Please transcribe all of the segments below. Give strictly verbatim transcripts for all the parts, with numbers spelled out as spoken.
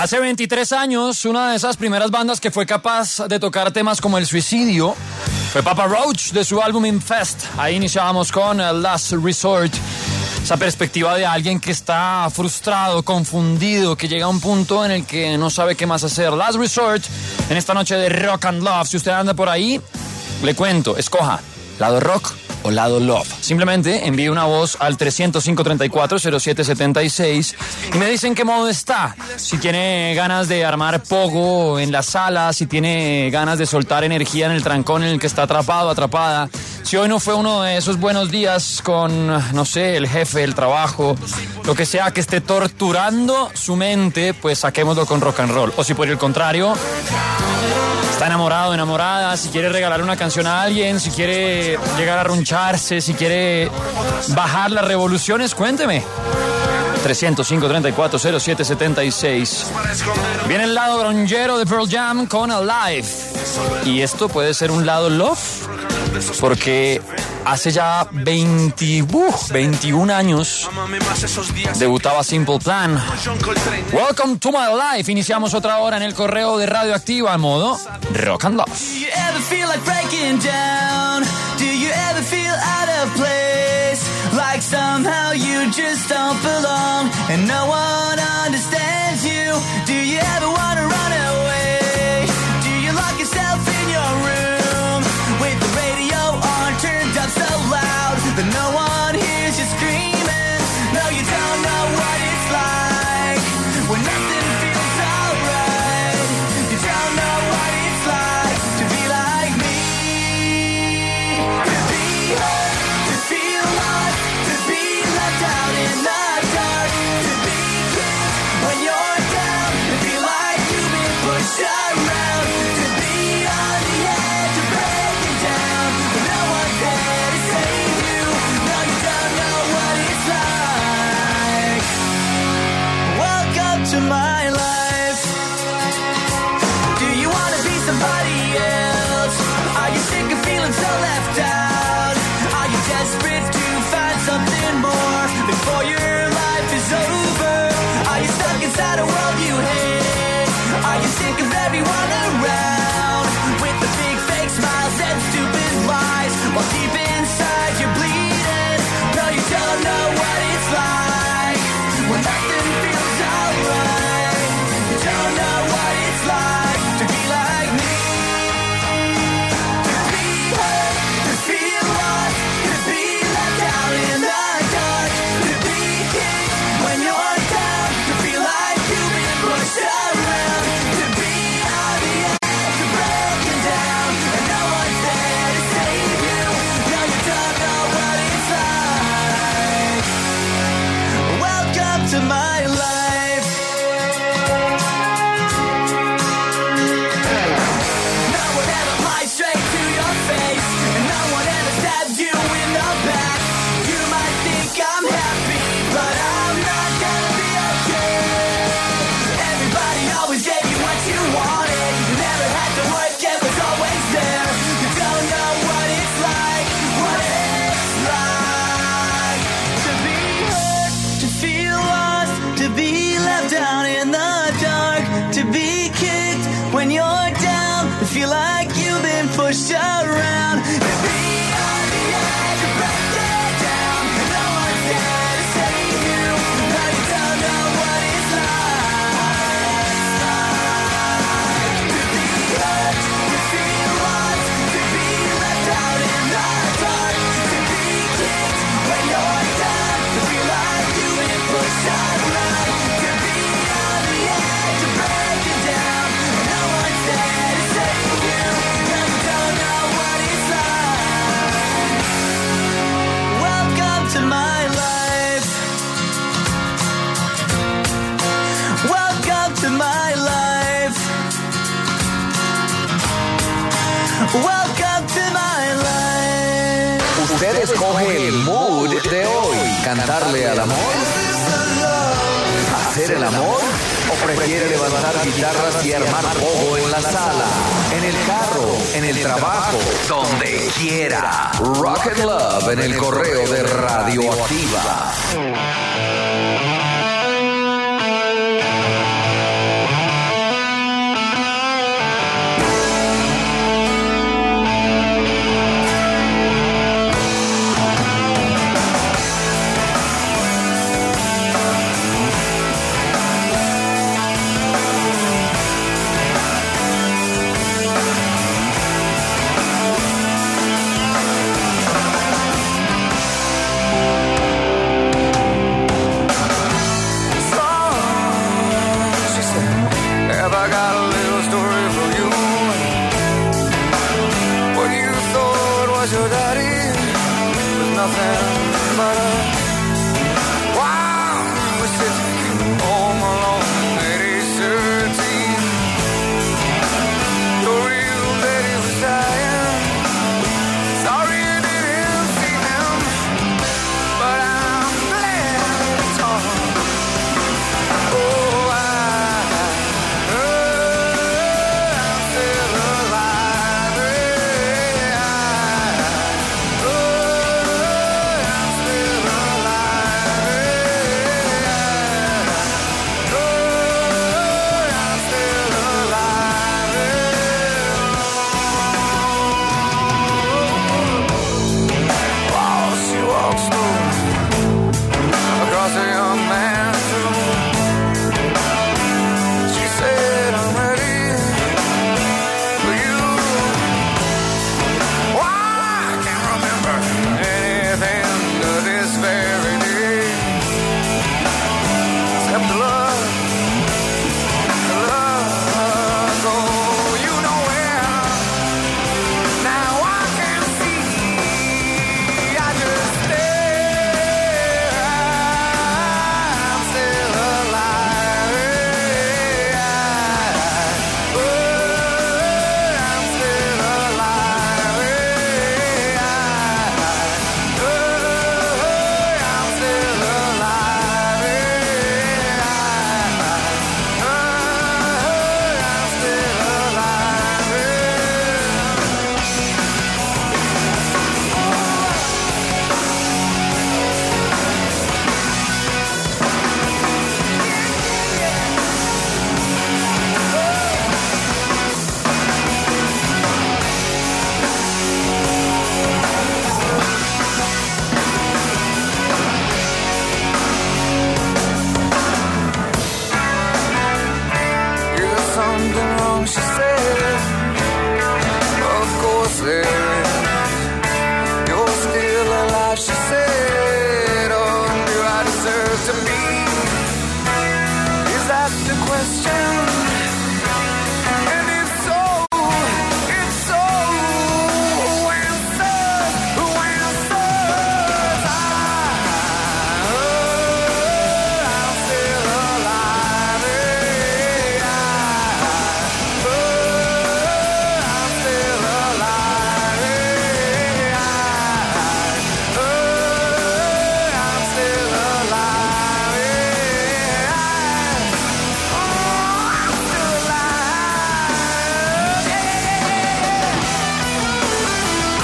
Hace veintitrés años, una de esas primeras bandas que fue capaz de tocar temas como el suicidio fue Papa Roach de su álbum Infest. Ahí iniciábamos con Last Resort. Esa perspectiva de alguien que está frustrado, confundido, que llega a un punto en el que no sabe qué más hacer. Last Resort en esta noche de Rock and Love. Si usted anda por ahí, le cuento, escoja lado rock o lado love. Simplemente envíe una voz al tres cero cinco, tres cuatro, cero siete siete seis y me dicen qué modo está. Si tiene ganas de armar pogo en la sala, si tiene ganas de soltar energía en el trancón en el que está atrapado, atrapada. Si hoy no fue uno de esos buenos días con, no sé, el jefe, el trabajo, lo que sea que esté torturando su mente, pues saquémoslo con rock and roll. O si por el contrario está enamorado, enamorada, si quiere regalar una canción a alguien, si quiere llegar a runcharse, si quiere bajar las revoluciones, cuénteme. tres cero cinco, tres cuatro, cero siete siete seis. Viene el lado grungeero de Pearl Jam con Alive. Y esto puede ser un lado love, porque hace ya veinte, uh, veintiún años debutaba Simple Plan. Welcome to my life. Iniciamos otra hora en el correo de Radioactiva a modo Rock and Love. Do you ever feel like breaking down? Do you ever feel out of place? Like somehow you just don't belong and no one understands you? Do you ever want to run away? Do you lock yourself in your room with the radio on turned up so loud that no one hears you screaming? No, you don't know what it's like when nothing feels alright. You don't know what it's like to be like me. To be hurt, to feel lost, to be left out in the dark, to be kicked when you're down, to feel like you've been pushed around, to be on the edge of breaking down, but no one's there to save you. No, you don't know what it's like. Welcome to my life. Do you want to be somebody else? Are you sick of feeling so left out? Are you desperate to find something more before your life is over? Are you stuck inside a world you hate? Are you sick of everyone around with the big fake smiles and stupid lies while deep inside you're bleeding? No, you don't know what it's like when nothing feels alright. You don't know what it's like to be like me. To be hurt, to feel lost, to be left out in the dark, to be kicked when you're down, to feel like you've been pushed around, to be on the edge of breaking down, and no one's there to save you. No, you don't know what it's like. Welcome to my life. No one ever lies straight to your face, and no one ever stabs you in the back. You might think I'm happy, but I'm not gonna be okay. Everybody always gave you what you wanted. You never had to work, it was always there. You don't know what it's like, what it's like to be hurt, to feel lost, to be left out in the dark, to be kicked when you're down, to feel like you've been pushed around, to be on the edge of breaking down, and no one's there to save you. No, you don't know what it's like to be hurt, to feel lost, to be left out in the dark, to be kicked when you're down, to feel like you've been pushed around, to be on the edge of breaking down, and no one's there to save you. No, you don't know what it's like. Welcome to my life. Welcome to my life. Welcome to my life. Usted escoge el mood de hoy. ¿Cantarle al amor? ¿Hacer el amor? ¿O prefiere levantar guitarras y armar pogo en la sala, en el carro, en el trabajo, donde quiera? Rock and Love en el correo de Radioactiva. said, you're still alive, she said. Oh, do I deserve to be? Is that the question? And if so, if so, who answers? Who answers? I, oh, I'm still alive. Yeah, I, oh, I'm still alive. Yeah, I, oh, I'm still alive. Yeah, I, oh, I'm still alive. Yeah, yeah, yeah, yeah.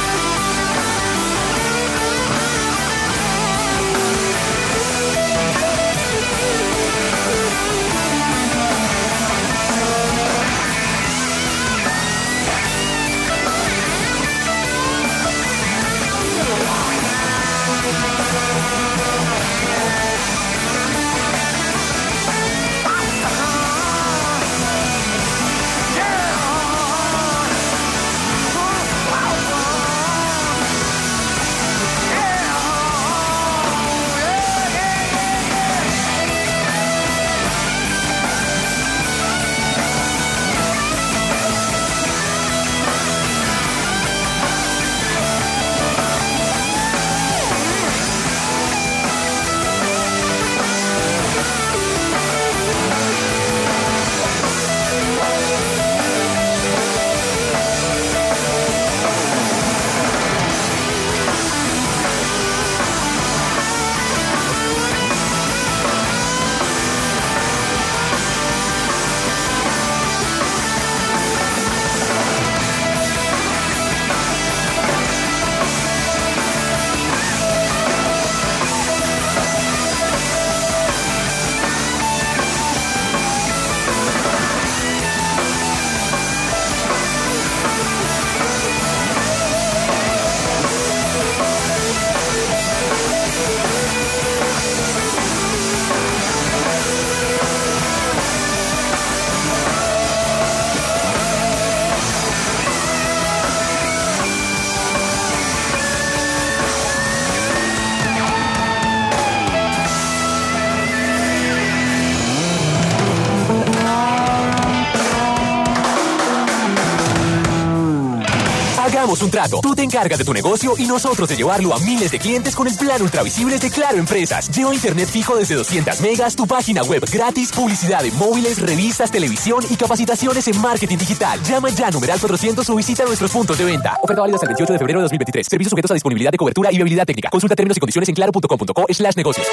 Hagamos un trato. Tú te encargas de tu negocio y nosotros de llevarlo a miles de clientes con el plan ultravisible de Claro Empresas. Lleva internet fijo desde doscientas megas, tu página web gratis, publicidad en móviles, revistas, televisión y capacitaciones en marketing digital. Llama ya a numeral cuatrocientos o visita nuestros puntos de venta. Oferta válida hasta el veintiocho de febrero de dos mil veintitrés. Servicios sujetos a disponibilidad de cobertura y viabilidad técnica. Consulta términos y condiciones en claro punto com punto co slash negocios.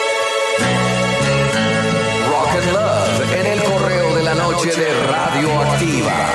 Rock and Love en el correo de la noche de Radioactiva.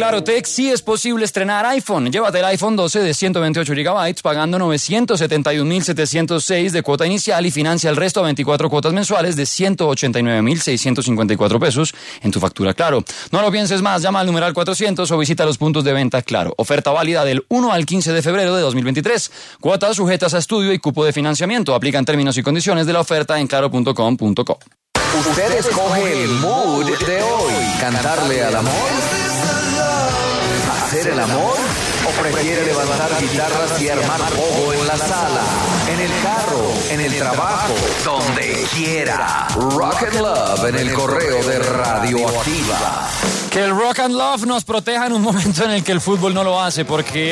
Clarotech sí es posible estrenar iPhone. Llévate el iPhone doce de ciento veintiocho gigabytes pagando novecientos setenta y un mil setecientos seis de cuota inicial y financia el resto a veinticuatro cuotas mensuales de ciento ochenta y nueve mil seiscientos cincuenta y cuatro pesos en tu factura Claro. No lo pienses más, llama al numeral cuatrocientos o visita los puntos de venta Claro. Oferta válida del uno al quince de febrero de dos mil veintitrés. Cuotas sujetas a estudio y cupo de financiamiento. Aplican términos y condiciones de la oferta en claro punto com punto co. Usted escoge el mood de hoy. ¿Cantarle al amor? ¿Hacer el amor? ¿O prefiere levantar guitarras y armar pogo en la sala, en el carro, en el trabajo, donde quiera? Rock and Love en el correo de Radioactiva. Que el Rock and Love nos proteja en un momento en el que el fútbol no lo hace, porque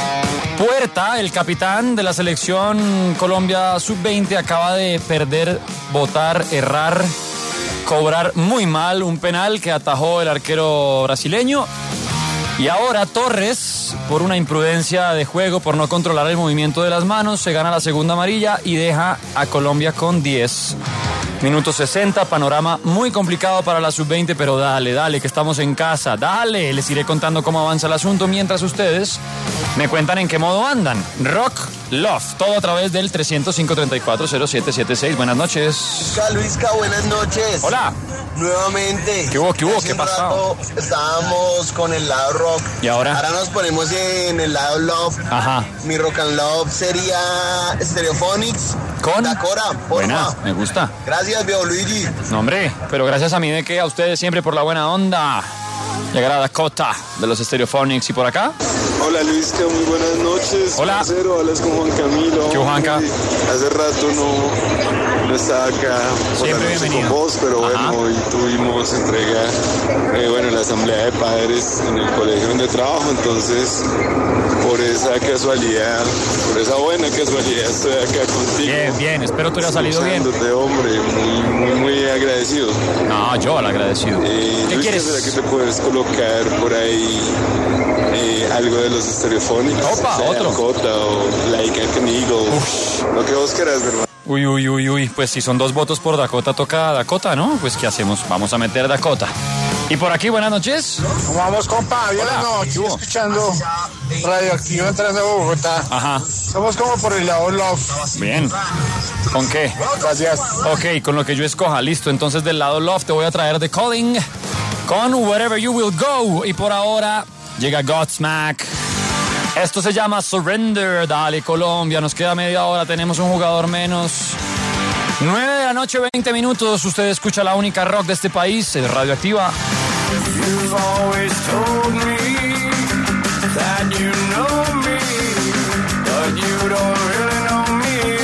Puerta, el capitán de la selección Colombia sub veinte, acaba de perder, botar, errar, cobrar muy mal un penal que atajó el arquero brasileño. Y ahora Torres, por una imprudencia de juego, por no controlar el movimiento de las manos, se gana la segunda amarilla y deja a Colombia con diez. Minuto sesenta, panorama muy complicado para la sub veinte, pero dale, dale, que estamos en casa, dale. Les iré contando cómo avanza el asunto mientras ustedes me cuentan en qué modo andan. Rock Love, todo a través del trescientos cinco, treinta y cuatro, cero siete setenta y seis. Buenas noches. Luisca, buenas noches. Hola. Nuevamente. ¿Qué hubo, qué hubo, Hace qué un pasó? rato estábamos con el lado rock. ¿Y ahora? Ahora nos ponemos en el lado love. Ajá. Mi rock and love sería Stereophonics. ¿Con? Dakora, porfa. Buena, me gusta. Gracias, viejo Luigi. No, hombre, pero gracias a mí de que a ustedes siempre por la buena onda. Llegará Dakota de los Stereophonics. ¿Y por acá? Hola Luisca, muy buenas noches. Hola. Parcero, hablas con Juan Camilo. ¿Qué, Juanca? Uy, hace rato no, no estaba acá por Siempre la noche bienvenido. con vos, pero Ajá. bueno, hoy tuvimos entrega, eh, bueno, en la asamblea de padres en el colegio donde trabajo, entonces por esa casualidad, por esa buena casualidad estoy acá contigo. Bien, bien, espero te haya salido bien. Escuchándote, hombre, muy, muy, muy agradecido. No, yo al agradecido. Eh, ¿Qué Luisca, quieres? ¿será que te puedes colocar por ahí eh, algo de los Stereophonics? Opa, sea otro. Dakota o Like a Eagle, lo que vos quieras, hermano. Uy, uy, uy, uy, pues si son dos votos por Dakota, toca Dakota, ¿no? Pues ¿qué hacemos? Vamos a meter Dakota. Y por aquí, buenas noches. ¿Cómo vamos, compa? Bien, Hola. no, aquí escuchando Radioactivo entrando a Bogotá. Ajá, Somos como por el lado Love. bien. ¿Con qué? Gracias. Ok, con lo que yo escoja, listo. Entonces del lado Love te voy a traer The Calling con Wherever You Will Go. Y por ahora llega Godsmack. Esto se llama Surrender. Dale, Colombia, nos queda media hora, tenemos un jugador menos. nueve de la noche, veinte minutos. Usted escucha la única rock de este país, es Radioactiva. You've always told me that you know me, but you don't really know me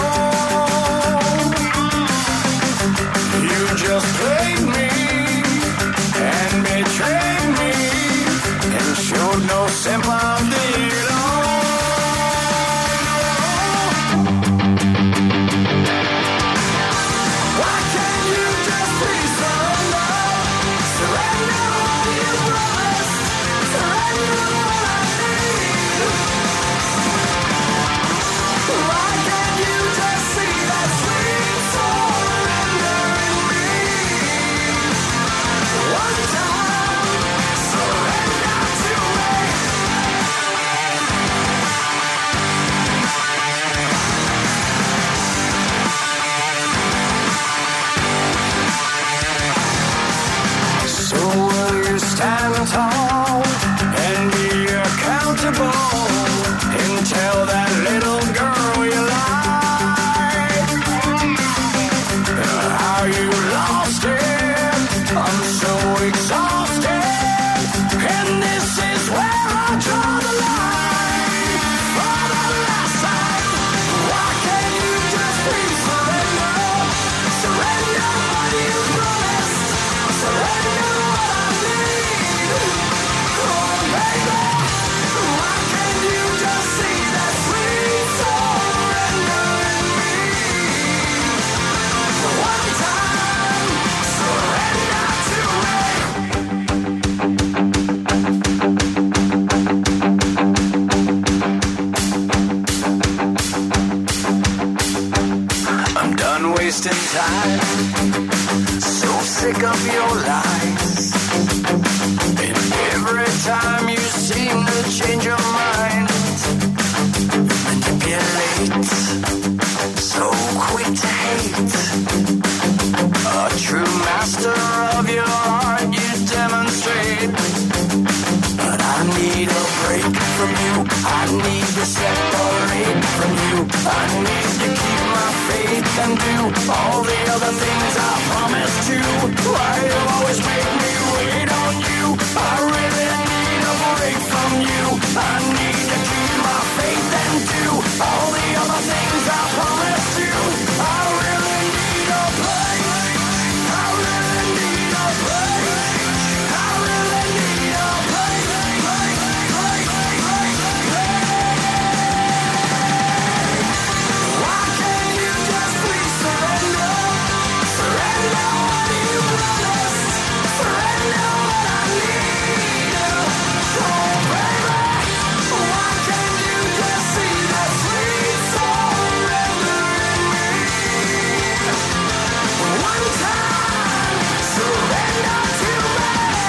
at all. You just played me and betrayed me and showed no sympathy at all. Why can't you just please surrender? Surrender what you promised. Surrender what I need. Why can't you just see that sweet surrender in me? One time, surrender to me. So will you stand tall and be accountable and tell that little girl you lied how you lost it? I'm so exhausted, and this is where I draw the line. For the last time, why can't you just please surrender? Surrender what you promised. Surrender what I need. Oh, baby, why can't you just see that sweet surrender in me? One time, surrender to me. I'm done wasting time. So sick of your lies. In every time you seem to change your mind, manipulate, so quick to hate. A true master of your art you demonstrate. But I need a break from you, I need to separate from you. I need to keep my faith and do all the other things I promised to. Why you always make me wait on you? I really need a break from you. I need to keep my faith and do all the other things I promised you. I really need a break. I really need a break. I really need a break. break, break, break, break. Why can't you just please surrender? Surrender what you promised. Surrender what I need. Oh, baby. Why can't you just see that sweet surrender in me? One time, surrender to me.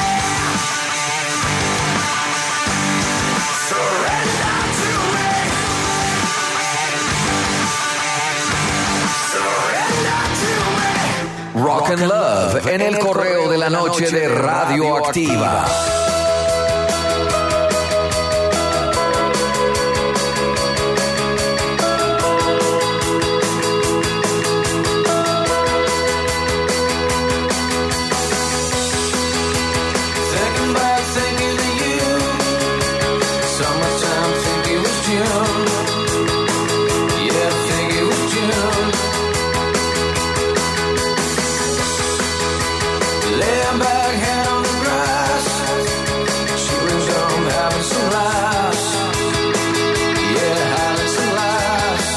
Surrender to me. Surrender to me. Rock and Love en el correo de la noche de Radioactiva. Thinking back, thinking of you. Summertime, think it was June. Yeah, think it was June. Laying back, hand on the grass. She was young, having some laughs. Yeah, having some laughs.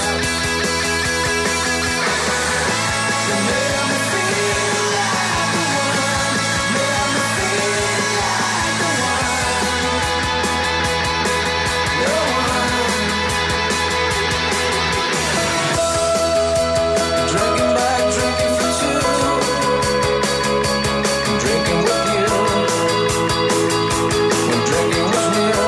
It made me feel like the one. Made me feel like the one. The one. Drinking back, drinking for two. Drinking with you. When drinking was new.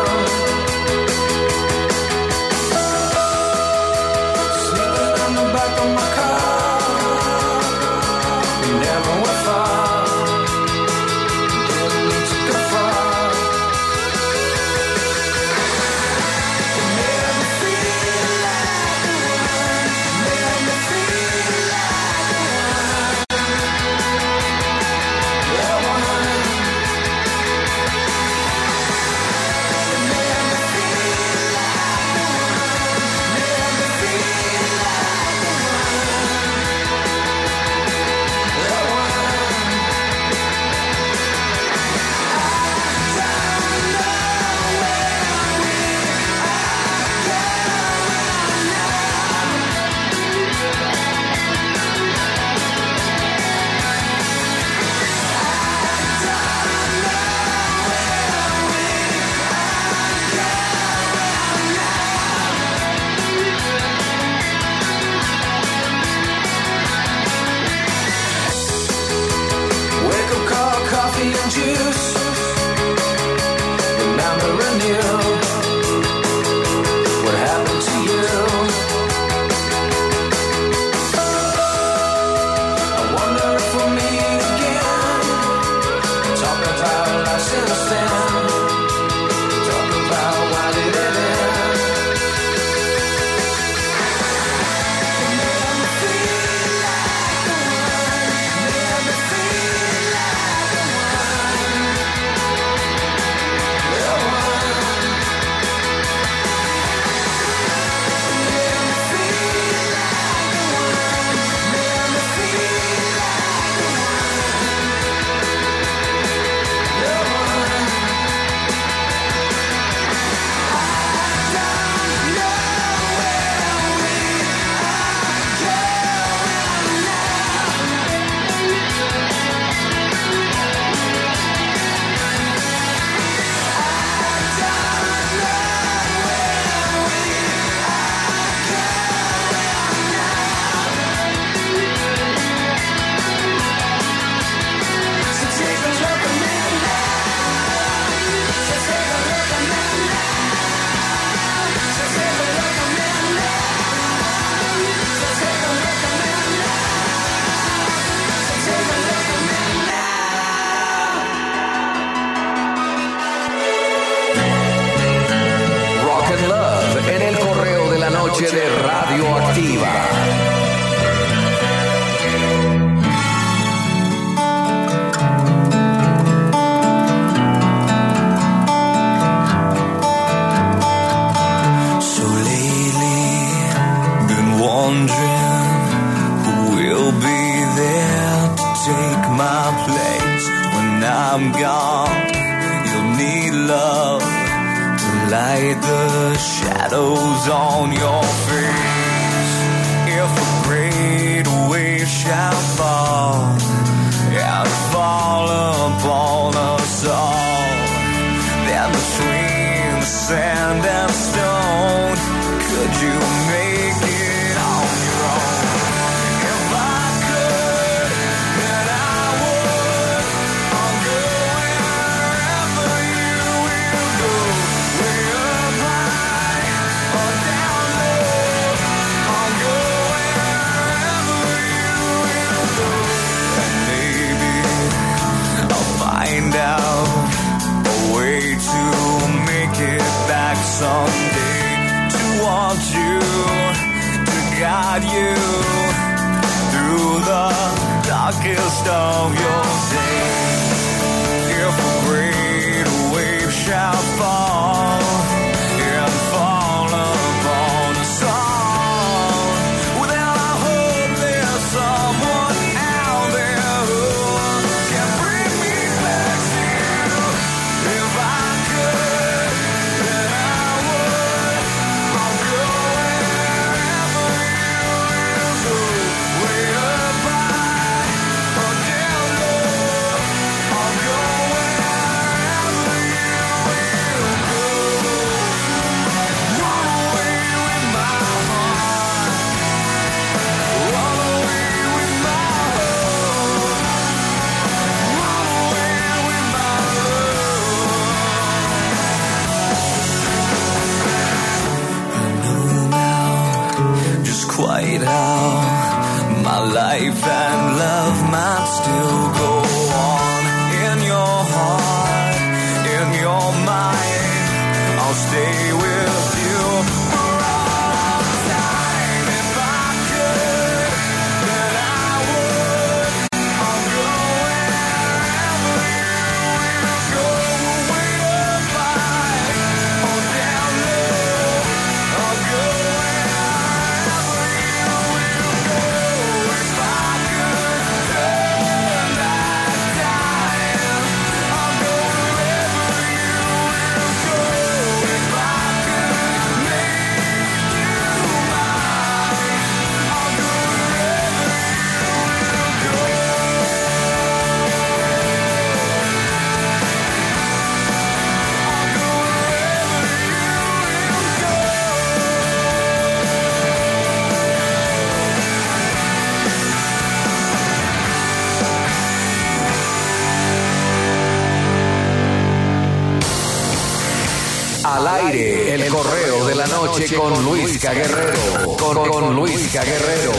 Sleeping on the back of my car. We never went far. Didn't need to go far. It made me feel like the one. Made me feel like the one. The one. It made me feel like the one. Made me feel like the one. The one. Wake up, call, coffee and juice. Remembering you. What happened to you? I wonder if we'll meet again. Talk about life since then. Talk about why did it end. It made me feel like the one. Made me feel like the one. noche de Radioactiva. So lately, been wondering who will be there to take my place when I'm gone. You'll need love to light the shadows on your face. If a great wave shall fall and fall upon us all, then between the sand and stone, could you make it on your own? If I could, then I would. I'll go wherever you will go, way up high or down low. I'll go wherever you will go, and maybe I'll find out a way to make it back someday, to want you, to guide you through the darkest of your days. If a great wave shall fall and fall upon us all, well, then I hope there's someone out there who can bring me back to you. If I could, then I would. I'll go wherever you will go, way up high or down low. I'll go wherever you will go. Run away with my heart, run away with my hope, run away with my love. I know now just quite how my life and love might still go on. In your heart, in your mind, I'll stay with you for all time. If I could, then I would. I'll go wherever you will go, way up high or down low. I'll go wherever you will go. If I could turn back time, I'll go wherever you will go. If I could make you mine, I'll go wherever you will go. I'll go wherever Al aire, el correo de la noche con Luisca Guerrero. Con, con Luisca Guerrero.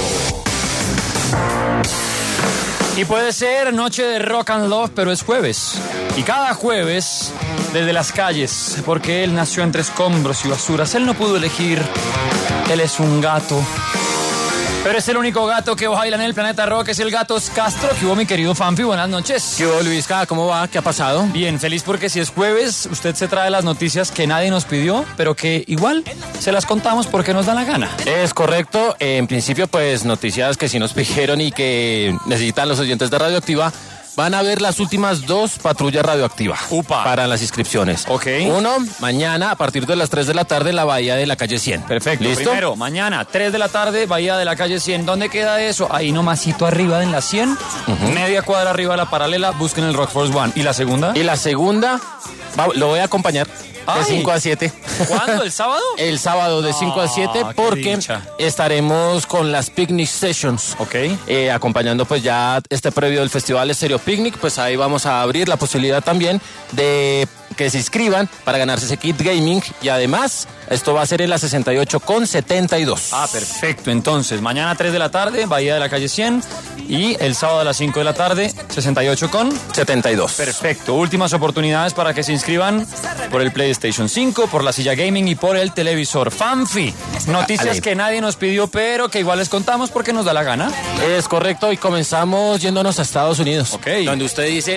Y puede ser noche de rock and love, pero es jueves. Y cada jueves, desde las calles, porque él nació entre escombros y basuras. Él no pudo elegir. Él es un gato. Pero es el único gato que baila en el planeta rock, es el Gato Castro. ¿Qué hubo, mi querido Fanfi? Buenas noches. ¿Qué hubo, Luisca? ¿Cómo va? ¿Qué ha pasado? Bien, feliz porque si es jueves, usted se trae las noticias que nadie nos pidió, pero que igual se las contamos porque nos da la gana. Es correcto. En principio, pues, noticias que sí nos pidieron y que necesitan los oyentes de Radioactiva. Van a ver las últimas dos patrullas radioactivas. Upa. Para las inscripciones. Ok. Uno, mañana a partir de las tres de la tarde en la bahía de la calle cien. Perfecto. ¿Listo? Primero, mañana, tres de la tarde, bahía de la calle cien. ¿Dónde queda eso? Ahí nomasito arriba en la cien. Uh-huh. Media cuadra arriba de la paralela, busquen el Rock Force One. ¿Y la segunda? Y la segunda, va, lo voy a acompañar. Ay. De cinco a siete. ¿Cuándo? ¿El sábado? El sábado de cinco a siete, Ah, qué porque dicha. estaremos con las Picnic Sessions. Ok. Eh, acompañando pues ya este previo del Festival Estéreo Picnic, pues ahí vamos a abrir la posibilidad también de que se inscriban para ganarse ese kit gaming y además esto va a ser en la sesenta y ocho con setenta y dos. Ah, perfecto. Entonces, mañana a tres de la tarde, Bahía de la Calle cien, y el sábado a las cinco de la tarde, sesenta y ocho con setenta y dos. Perfecto. Últimas oportunidades para que se inscriban por el PlayStation cinco, por la silla gaming y por el televisor. Fanfi, noticias Ale. que nadie nos pidió, pero que igual les contamos porque nos da la gana. Es correcto, y comenzamos yéndonos a Estados Unidos. Ok. Donde usted dice...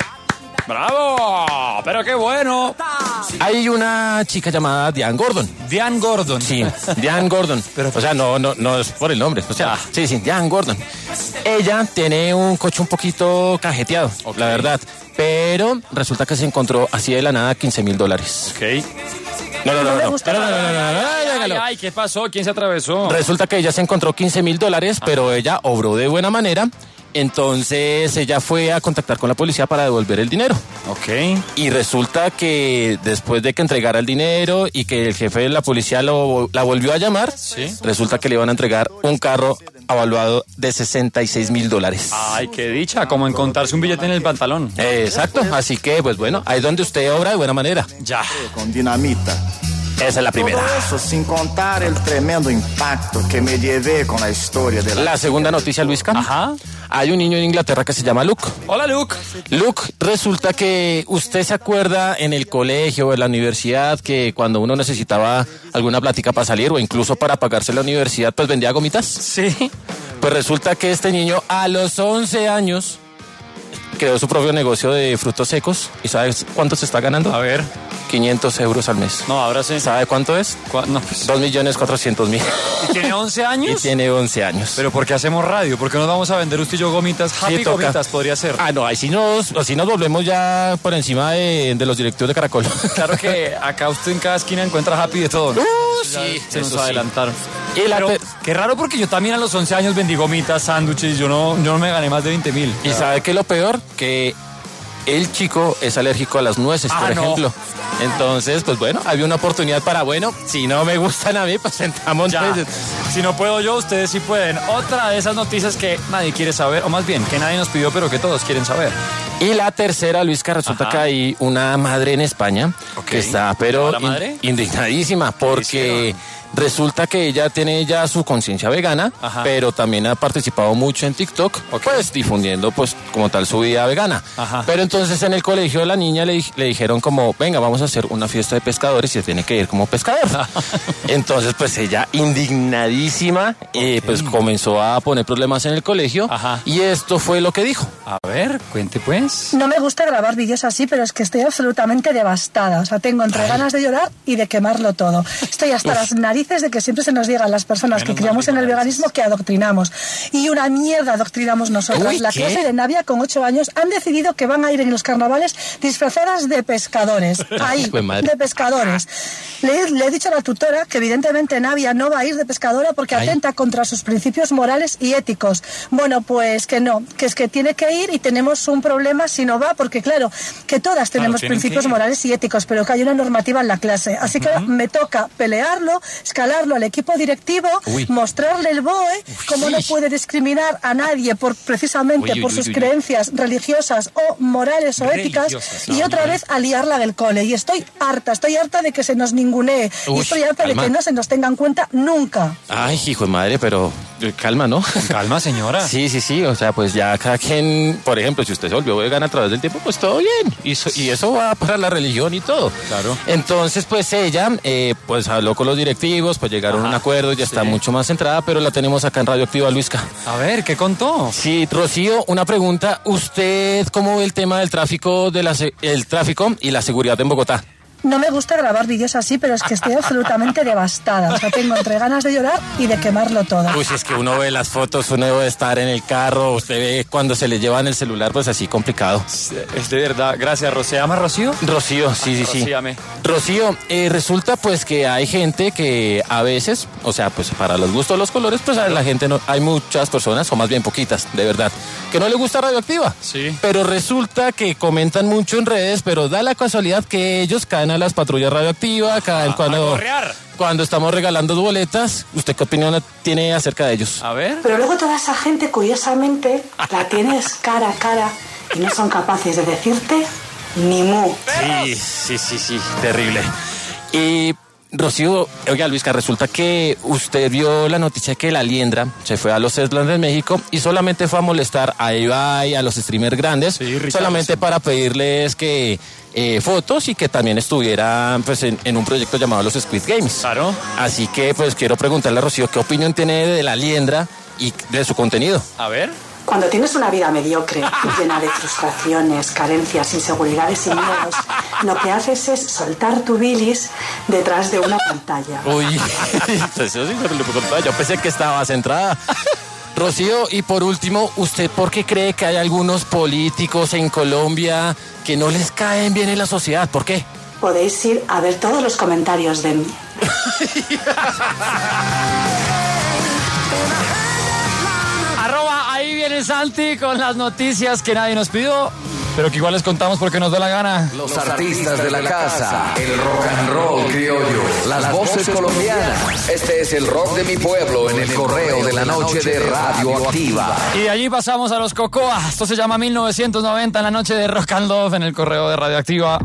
¡Bravo! ¡Pero qué bueno! Hay una chica llamada Diane Gordon. Diane Gordon. Sí, Diane Gordon. Pero- o sea, no, no, no es por el nombre. O sea, Ah. sí, sí, Diane Gordon. Ella tiene un coche un poquito cajeteado, Ok. la verdad. Pero resulta que se encontró así de la nada quince mil dólares. Ok. No, no, no, no. me no, gusta no, no, no, no, no, no, Ay, hágalo. ay, ¿qué pasó? ¿Quién se atravesó? Resulta que ella se encontró quince mil dólares, pero ella obró de buena manera. Entonces ella fue a contactar con la policía para devolver el dinero. Ok. Y resulta que después de que entregara el dinero y que el jefe de la policía lo, la volvió a llamar, Sí. resulta que le iban a entregar un carro evaluado de sesenta y seis mil dólares. Ay, qué dicha, como encontrarse un billete en el pantalón. Exacto, así que pues bueno, ahí es donde usted obra de buena manera. Ya. Con dinamita. Esa es la primera. Todo eso sin contar el tremendo impacto que me llevé con la historia de la... La segunda noticia, Luisca. Ajá. Hay un niño en Inglaterra que se llama Luke. Hola, Luke. Luke, resulta que usted se acuerda en el colegio o en la universidad que cuando uno necesitaba alguna plática para salir o incluso para pagarse la universidad, pues vendía gomitas. Sí. Pues resulta que este niño a los once años creó su propio negocio de frutos secos. ¿Y sabes cuánto se está ganando? A ver. quinientos euros al mes. No, ahora sí. ¿Sabe cuánto es? ¿Cuá- No, pues. dos millones cuatrocientos mil. ¿Y tiene once Y años? tiene once años. Pero ¿por qué hacemos radio? ¿Por qué nos vamos a vender usted y yo gomitas? Happy Sí, toca. gomitas podría ser. Ah, no, ahí sí nos, así nos volvemos ya por encima de, de los directivos de Caracol. Claro que acá usted en cada esquina encuentra Happy de todo. ¿no? Uh, Ya sí, se nos eso sí. adelantaron. Y la Pero te- qué raro porque yo también a los once años vendí gomitas, sándwiches y yo no, yo no me gané más de veinte mil. ¿Y sabe qué es lo peor? Que el chico es alérgico a las nueces, Ah, por no. ejemplo. Entonces, pues bueno, había una oportunidad para, bueno, si no me gustan a mí, pues sentamos Ya. nueces. Si no puedo yo, ustedes sí pueden. Otra de esas noticias que nadie quiere saber, o más bien, que nadie nos pidió, pero que todos quieren saber. Y la tercera, Luisca, resulta Ajá. que hay una madre en España Ok. que está, pero ¿La madre? in- indignadísima, porque hicieron? resulta que ella tiene ya su conciencia vegana, Ajá. pero también ha participado mucho en TikTok, Ok. pues difundiendo, pues, como tal, su vida vegana. Ajá. Pero entonces en el colegio de la niña le, di- le dijeron como, venga, vamos a hacer una fiesta de pescadores y se tiene que ir como pescador. Entonces, pues ella, indignadísima, eh, pues comenzó a poner problemas en el colegio. Ajá. Y esto fue lo que dijo. A ver, cuente pues. No me gusta grabar vídeos así, pero es que estoy absolutamente devastada. O sea, tengo entre ganas de llorar y de quemarlo todo. Estoy hasta las narices de que siempre se nos digan las personas que Menos creemos mal, en el digo, veganismo que adoctrinamos. Y una mierda adoctrinamos nosotras. Uy, la ¿qué? clase de Navia, con ocho años, han decidido que van a ir en los carnavales disfrazadas de pescadores. Ahí, Hijo de madre. de pescadores. Le, le he dicho a la tutora que evidentemente Navia no va a ir de pescadora porque Ay. atenta contra sus principios morales y éticos. Bueno, pues que no, que es que tiene que ir y tenemos un problema si no va, porque claro, que todas tenemos tienen principios que ir. morales y éticos, pero que hay una normativa en la clase. Así que ahora me toca pelearlo, escalarlo al equipo directivo, Uy. mostrarle el B O E, cómo no sí. puede discriminar a nadie por precisamente Uy, uy, por uy, sus uy, uy. creencias religiosas o morales o éticas, Religiosas, y no, otra hombre. vez a liarla del cole. Y estoy harta, estoy harta de que se nos ningunee, y Uy, estoy harta calma. de que no se nos tenga en cuenta nunca. Ay, hijo de madre, pero eh, calma, ¿no? Calma, señora. Sí, sí, sí, o sea, pues ya cada quien, por ejemplo, si usted se volvió vegana a través del tiempo, pues todo bien, y eso, y eso va para la religión y todo. Claro. Entonces, pues ella, eh, pues habló con los directivos, pues llegaron a un Ajá, acuerdo, ya está sí. mucho más centrada, pero la tenemos acá en Radioactiva, Luisca. A ver, ¿qué contó? Sí, Rocío, una pregunta, ¿usted cómo ve el tema del tráfico, de la, se- el tráfico y la seguridad en Bogotá? No me gusta grabar vídeos así, pero es que estoy absolutamente devastada. O sea, tengo entre ganas de llorar y de quemarlo todo. Pues es que uno ve las fotos, uno debe estar en el carro, usted ve cuando se le llevan el celular, pues así complicado. Es de verdad. Gracias, Rocío. ¿Se llama Rocío? Rocío, sí, sí, sí. Rocíame. Rocío, eh, resulta pues que hay gente que a veces, o sea, pues para los gustos, los colores, pues a la gente no, hay muchas personas, o más bien poquitas, de verdad, que no le gusta Radioactiva. Sí. Pero resulta que comentan mucho en redes, pero da la casualidad que ellos caen a las patrullas Radioactiva, caen a cuando, gorrear. cuando estamos regalando boletas. ¿Usted qué opinión tiene acerca de ellos? A ver. Pero luego toda esa gente, curiosamente, la tienes cara a cara y no son capaces de decirte Ni mu. Sí, sí, sí, sí, terrible. Y Rocío, oiga Luisca, resulta que usted vio la noticia de que la liendra se fue a los Eslands de México y solamente fue a molestar a Ibai, a los streamers grandes, sí, solamente para pedirles que eh, fotos y que también estuvieran pues, en, en un proyecto llamado los Squid Games. Claro. Así que pues quiero preguntarle a Rocío, ¿qué opinión tiene de la liendra y de su contenido? A ver. Cuando tienes una vida mediocre, llena de frustraciones, carencias, inseguridades y miedos, lo que haces es soltar tu bilis detrás de una pantalla. Uy, eso sí no lo puedo contar. Yo pensé que estaba centrada. Rocío, y por último, ¿usted por qué cree que hay algunos políticos en Colombia que no les caen bien en la sociedad? ¿Por qué? Podéis ir a ver todos los comentarios de mí. Arroba, ahí viene Santi con las noticias que nadie nos pidió, pero que igual les contamos porque nos da la gana. Los artistas de la casa, el rock and roll criollo, las voces colombianas. Este es el rock de mi pueblo en el correo de la noche de Radioactiva. Y de allí pasamos a los Cocoa. Esto se llama mil novecientos noventa en la noche de Rock and Love en el correo de Radioactiva.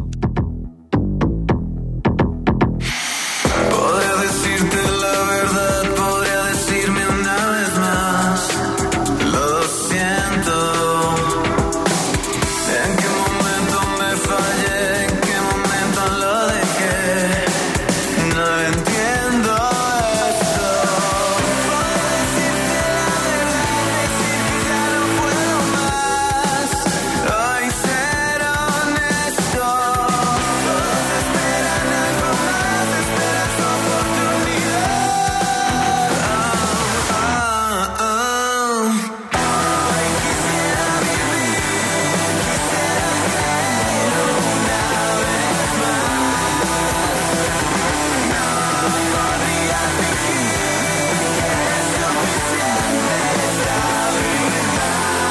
Podría decirte la verdad, podría decirme una vez más, lo siento. ¿En qué momento me fallé? ¿En qué momento lo dejé? No entiendo esto. Podría decirte la verdad, decir que ya no puedo más. Hoy ser honesto. Todos esperan algo más, esperan su oportunidad. Ah, ah, ah. Hoy quisiera vivir, quisiera caer una vez más. No podría fingir que es suficiente esta vida.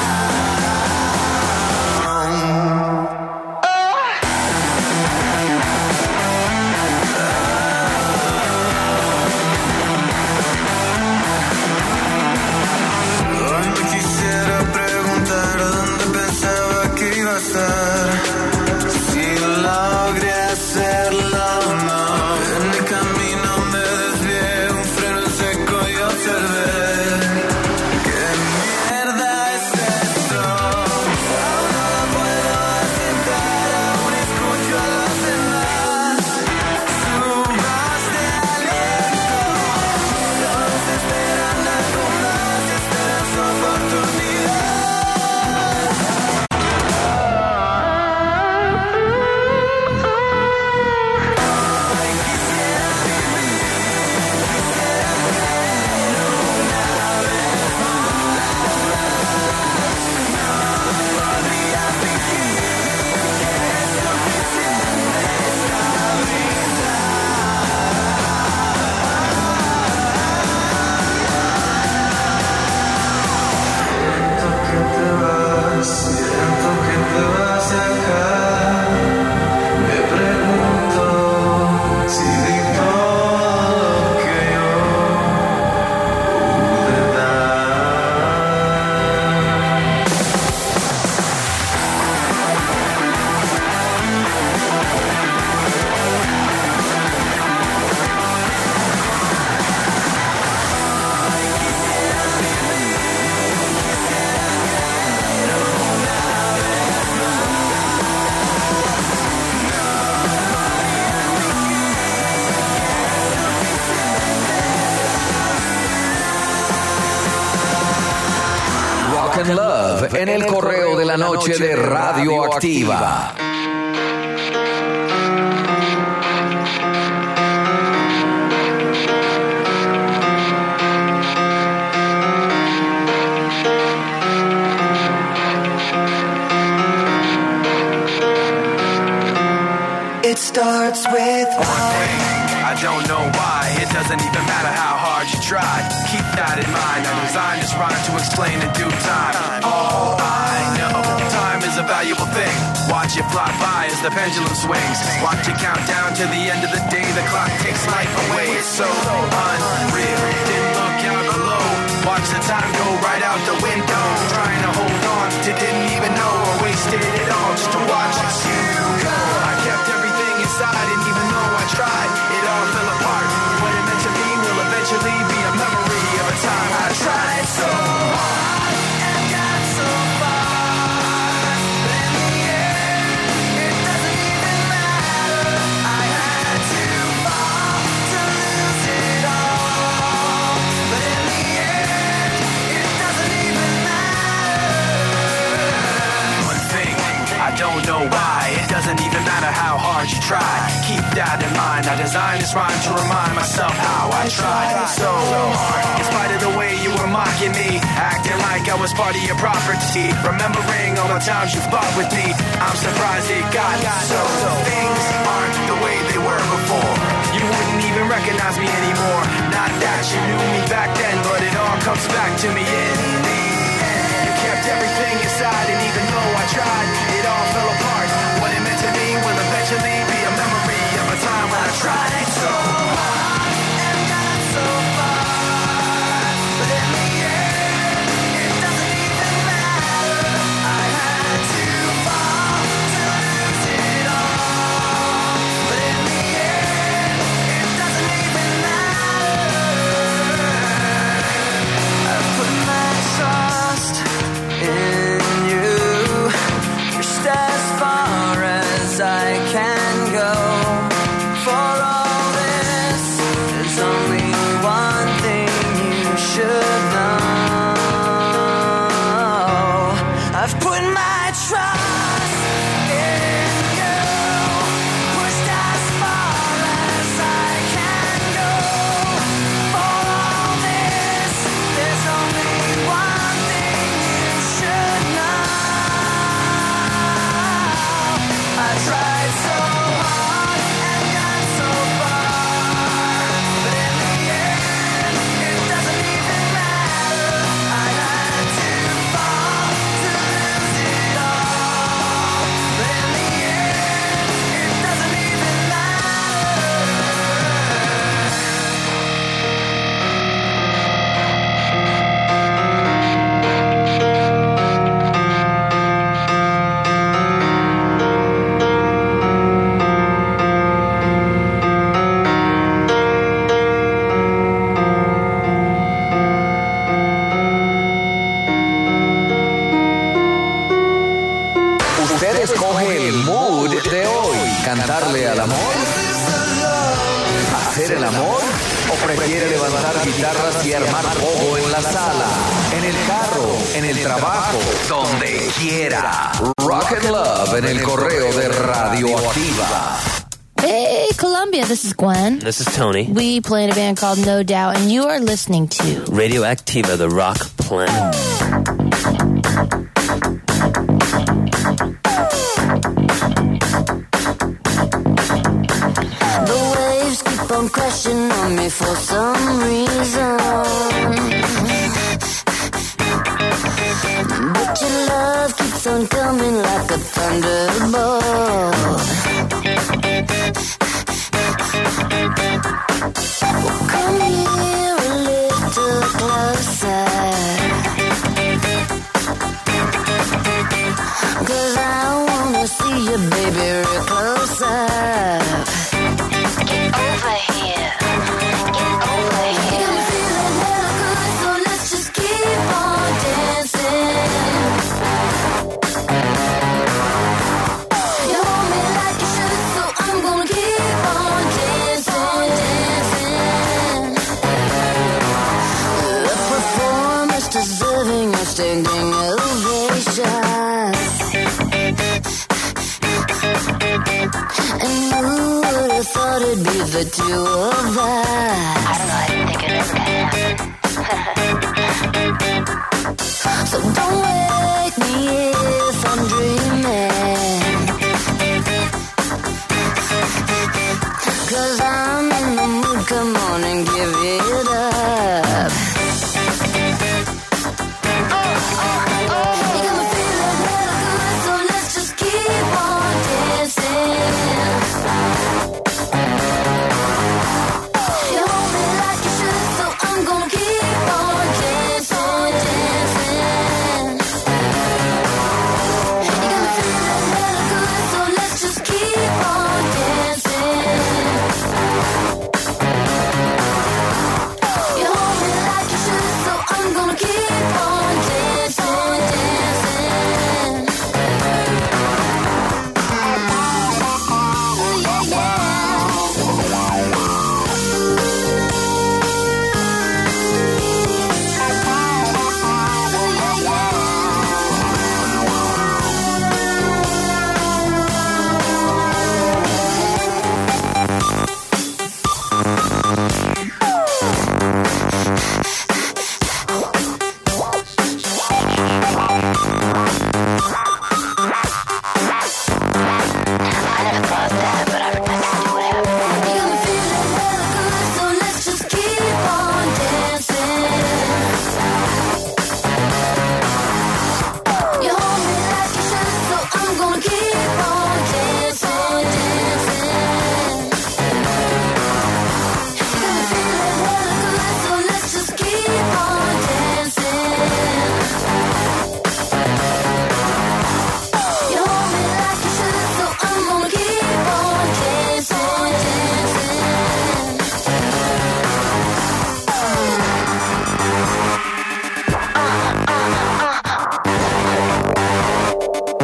Hoy me quisiera preguntar dónde pensaba que iba a estar, si logré hacerlo o no. En mi camino me desvié, un freno en seco y observé. ¿Qué mierda es esto? Aún no lo puedo aceptar, aún escucho a los demás. Su voz de aliento. Todos esperan algo más, esperan su oportunidad. Hoy quisiera vivir, quisiera caer una vez más. No podría fingir que es suficiente esta vida. Siento que te vas, siento que te vas a dejar. Me pregunto si di todo lo que yo pude dar. Rock and Love en el correo de la noche de Radioactiva. It starts with I don't know why, it doesn't even matter how hard you try. Keep that in mind, I designed this rhyme to explain in due time. All I know, time is a valuable thing. Watch it fly by as the pendulum swings. Watch it count down to the end of the day. The clock takes life away, it's so unreal. Didn't look out below, watch the time go right out the window. Trying to hold on to didn't even know, or wasted it all just to watch you don't know why. It doesn't even matter how hard you try. Keep that in mind. I designed this rhyme to remind myself how I tried so hard. In spite of the way you were mocking me, acting like I was part of your property. Remembering all the times you fought with me, I'm surprised it got so. Things aren't the way they were before. You wouldn't even recognize me anymore. Not that you knew me back then, but it all comes back to me in the end. You kept everything inside, and even though I tried, it all fell apart. What it meant to me will eventually be a memory of a time when I tried so hard and got so far. But in the end, it doesn't even matter. I had to fall to lose it all. But in the end, it doesn't even matter. I've put my trust in you, just as far as I can go. For all this, there's only one thing you should know. I've put my trust in you, pushed as far as I can go. For all this, there's only one thing you should know. I tried so hard and got so far, but in the end, it doesn't even matter. I had to fall to lose it all, but in the end, it doesn't even matter. Usted escoge el mood de hoy. ¿Cantarle al amor? ¿Hacer el amor? ¿O prefiere levantar guitarras y armar pogo en la sala, en el carro, en el trabajo, donde quiera? Rock and Love en el correo de Radioactiva. Hey, Columbia, this is Gwen. This is Tony. We play in a band called No Doubt, and you are listening to Radioactiva, the rock planet. The waves keep on crashing on me for some reason, but your love keeps on coming like a thunderbolt. Well, come here a little closer, 'cause I wanna see you, baby, real close up. Get over here. Get over here. You got me feeling hella good, so let's just keep on dancing. You hold me like you should, so I'm gonna keep on dancing, dancing. A performance deserving of standing ovation. And who would have thought it'd be the two of us? I don't know, I didn't think it ever happened. So don't wake me if I'm dreaming, 'cause I'm in the mood, come on and give it up. You got me feeling real good, so let's just keep on dancing. You hold me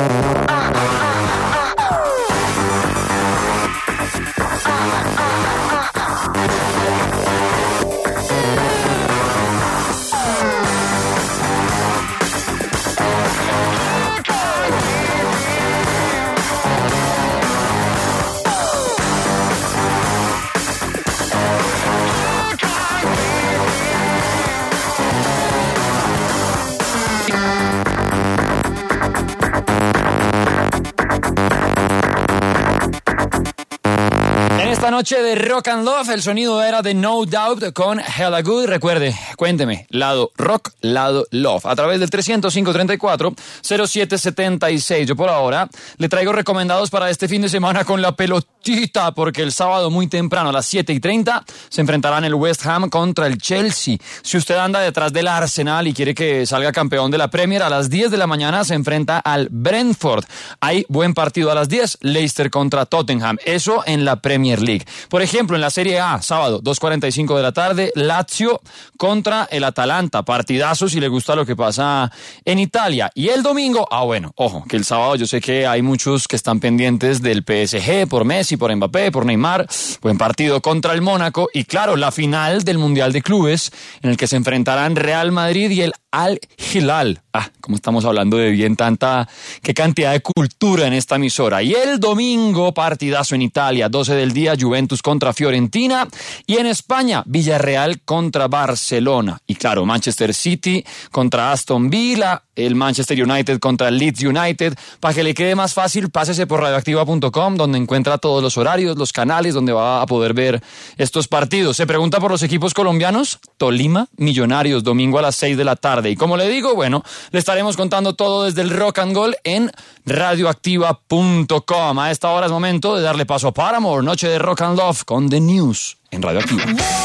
Noche de Rock and Love, el sonido era de No Doubt con Hella Good. Recuerde, cuénteme, lado rock, lado love, a través del trescientos cinco treinta y cuatro cero siete setenta y seis. Yo por ahora le traigo recomendados para este fin de semana con la pelotita, porque el sábado muy temprano a las siete y treinta se enfrentarán el West Ham contra el Chelsea. Si usted anda detrás del Arsenal y quiere que salga campeón de la Premier, a las diez de la mañana se enfrenta al Brentford. Hay buen partido a las diez, Leicester contra Tottenham, eso en la Premier League. Por ejemplo, en la Serie A, sábado, dos cuarenta y cinco de la tarde, Lazio contra el Atalanta. Partidazo si le gusta lo que pasa en Italia. Y el domingo, ah bueno, ojo, que el sábado yo sé que hay muchos que están pendientes del P S G, por Messi, por Mbappé, por Neymar. Buen partido contra el Mónaco. Y claro, la final del Mundial de Clubes, en el que se enfrentarán Real Madrid y el Al Hilal. Ah, como estamos hablando de bien tanta, qué cantidad de cultura en esta emisora. Y el domingo, partidazo en Italia, doce del día, Juventus contra Fiorentina. Y en España, Villarreal contra Barcelona. Y claro, Manchester City contra Aston Villa, el Manchester United contra el Leeds United. Para que le quede más fácil, pásese por radioactiva punto com, donde encuentra todos los horarios, los canales, donde va a poder ver estos partidos. Se pregunta por los equipos colombianos. Tolima, Millonarios, domingo a las seis de la tarde. Y como le digo, bueno, le estaremos contando todo desde el Rock and Roll en radioactiva punto com. A esta hora es momento de darle paso a Paramore, Noche de Rock and Love con The News en Radioactiva.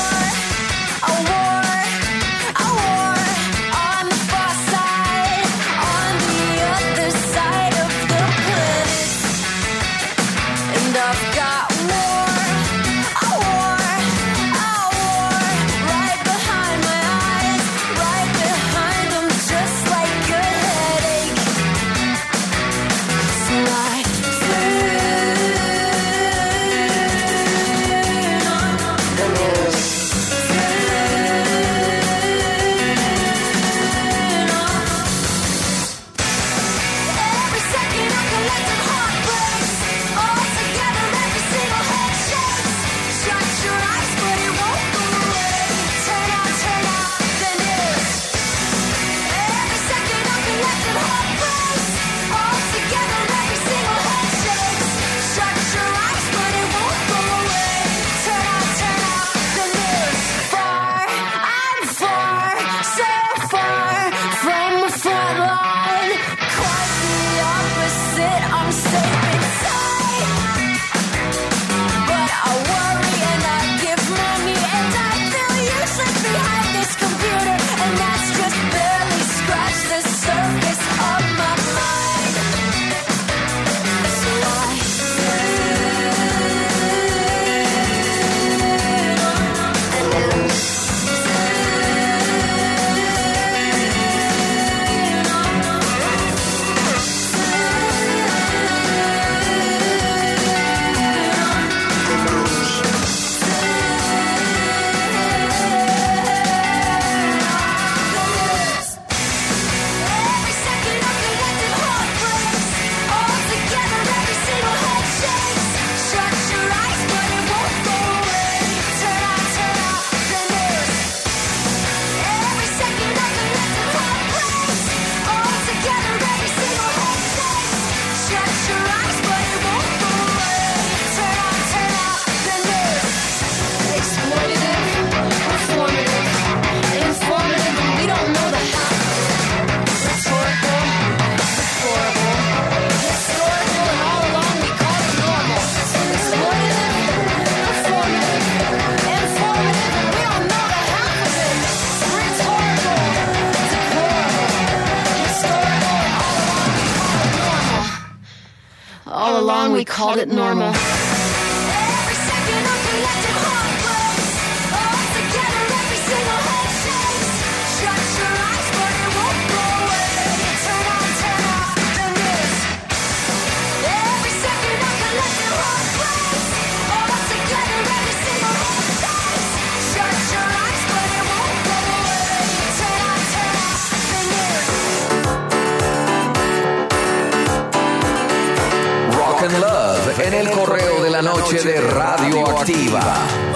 We called it normal. Rock and Love en el correo de la noche de Radioactiva.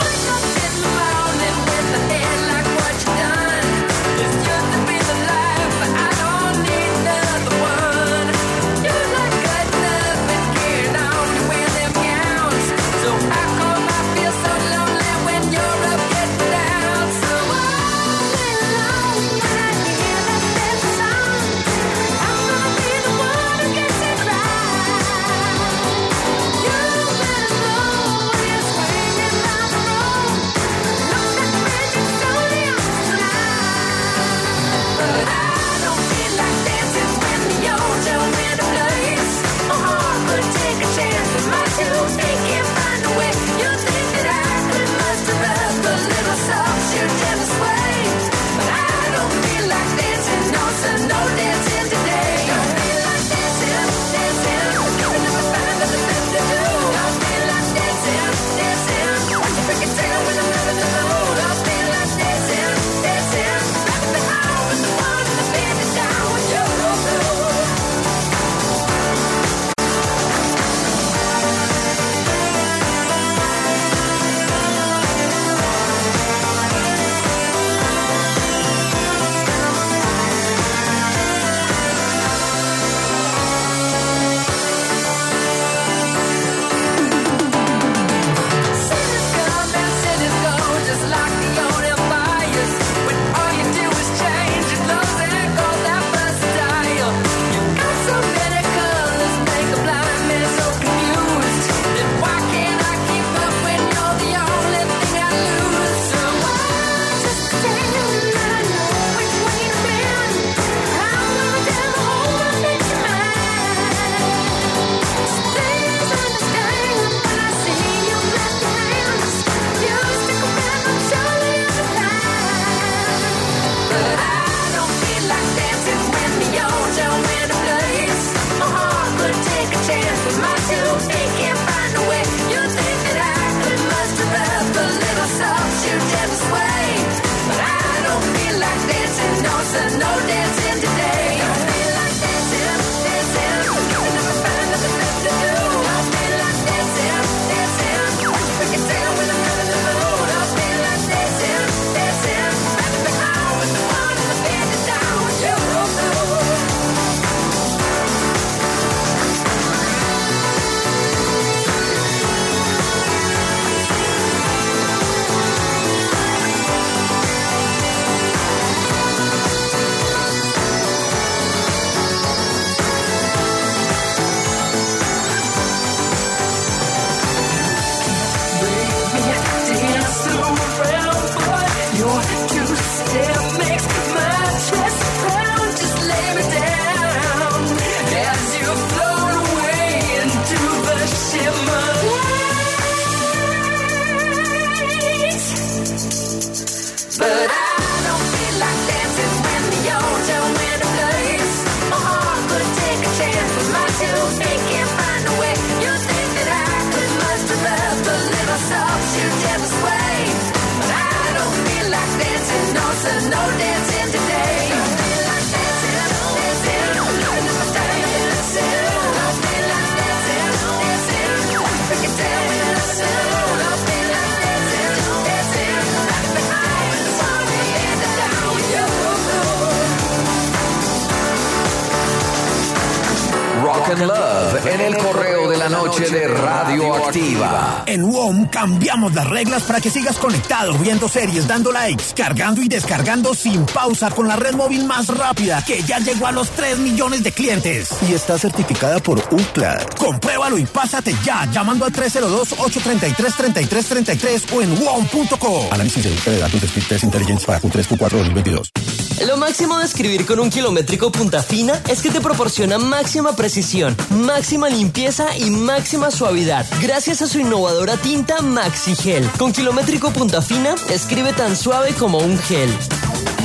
Rock and Love en el correo de la noche de Radioactiva. En W O M cambiamos las reglas para que sigas conectado, viendo series, dando likes, cargando y descargando sin pausa con la red móvil más rápida, que ya llegó a los tres millones de clientes. Y está certificada por Ookla. Compruébalo y pásate ya, llamando al tres cero dos, ocho tres tres, tres tres tres tres o en W O M punto co. Análisis de de datos de Speed Test Intelligence para Q tres Q cuatro dos mil veintidós. Lo máximo de escribir con un kilométrico punta fina es que te proporciona máxima precisión, máxima limpieza y máxima suavidad, gracias a su innovadora tinta Maxi Gel. Con kilométrico punta fina, escribe tan suave como un gel.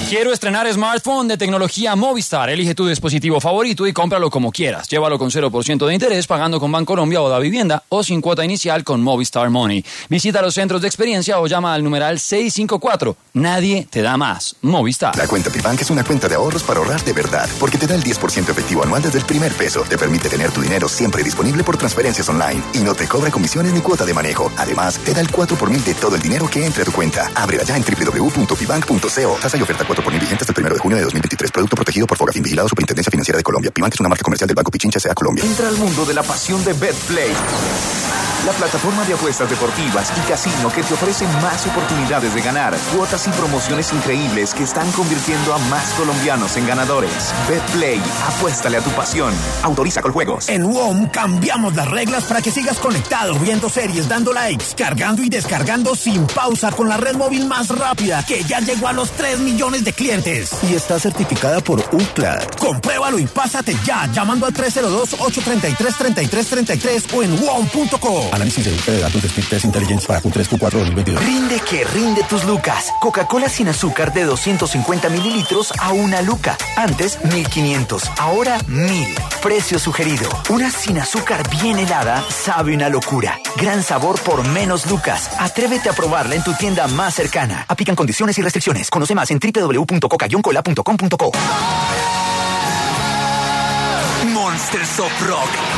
Quiero estrenar smartphone de tecnología Movistar. Elige tu dispositivo favorito y cómpralo como quieras. Llévalo con cero por ciento de interés pagando con Bancolombia o Da Vivienda o sin cuota inicial con Movistar Money. Visita los centros de experiencia o llama al numeral seis cinco cuatro. Nadie te da más. Movistar. La cuenta Pibank es una cuenta de ahorros para ahorrar de verdad, porque te da el diez por ciento efectivo anual desde el primer peso. Te permite tener tu dinero siempre disponible por transferencias online y no te cobra comisiones ni cuota de manejo. Además, te da el cuatro por mil de todo el dinero que entre a tu cuenta. Ábrela ya en doble u doble u doble u punto pibank punto co. Tasa y oferta cuatro por mil vigente hasta el primero de junio de dos mil veintitrés. Producto protegido por Fogafín, vigilado Superintendencia Financiera de Colombia. Pibank es una marca comercial del Banco Pichincha S A Colombia. Entra al mundo de la pasión de BetPlay, la plataforma de apuestas deportivas y casino que te ofrece más oportunidades de ganar, cuotas y promociones increíbles que están convirtiendo a más colombianos en ganadores. BetPlay, apuéstale a tu pasión. Autoriza con juegos. En WOM cambiamos las reglas para que sigas conectado, viendo series, dando likes, cargando y descargando sin pausa con la red móvil más rápida, que ya llegó a los tres millones de clientes. Y está certificada por Ookla. Compruébalo y pásate ya, llamando al tres cero dos, ocho tres tres, tres tres tres tres o en wom punto co. Análisis de de datos de Speed Test Intelligence para Q tres Q cuatro dos mil veintidós. Rinde que rinde tus lucas. Coca-Cola sin azúcar de doscientos cincuenta mililitros a una luca. Antes mil quinientos, ahora mil. Precio sugerido. Una sin azúcar bien helada sabe una locura. Gran sabor por menos lucas. Atrévete a probarla en tu tienda más cercana. Aplican condiciones y restricciones. Conoce más en doble u doble u doble u punto coca guion cola punto com punto co. Monsters of Rock.